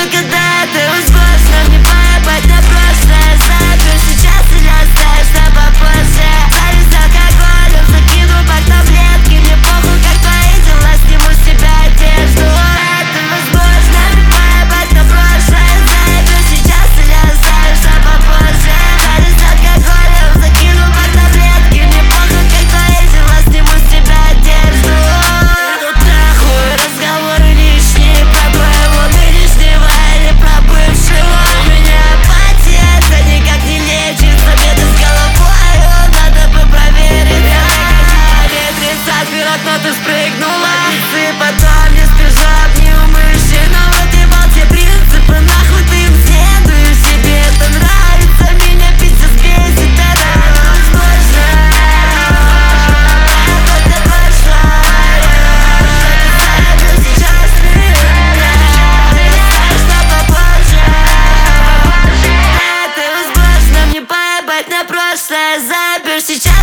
буду, когда ты возможно. Мне поебать на прошлое. Запер сейчас или оставишь на попозже. Завис алкоголем, закину под таблетки. Мне похуй, как твои дела, сниму с себя одежду. Это возможно. Мне поебать на прошлое. Запер сейчас или оставишь на попозже. Завис алкоголем, закину под таблетки. Мне похуй, как твои дела, сниму с себя одежду. Идут нахуй разговоры лишние про твоего нынешнего или про бывшего. У меня апатия, это никак не лечится. Беды с головой, надо бы проверить. Ветрится от окно, ты спрыгнула. И потом не сбежав неумышленно. Выебал все принципы, нахуй ты им следуешь. Тебе это нравится, меня пиздец бесит. Это возможно. Это прошлое. Это сейчас ты оставишь на попозже. Это возможно. Мне поебать на прошлое. Запер сейчас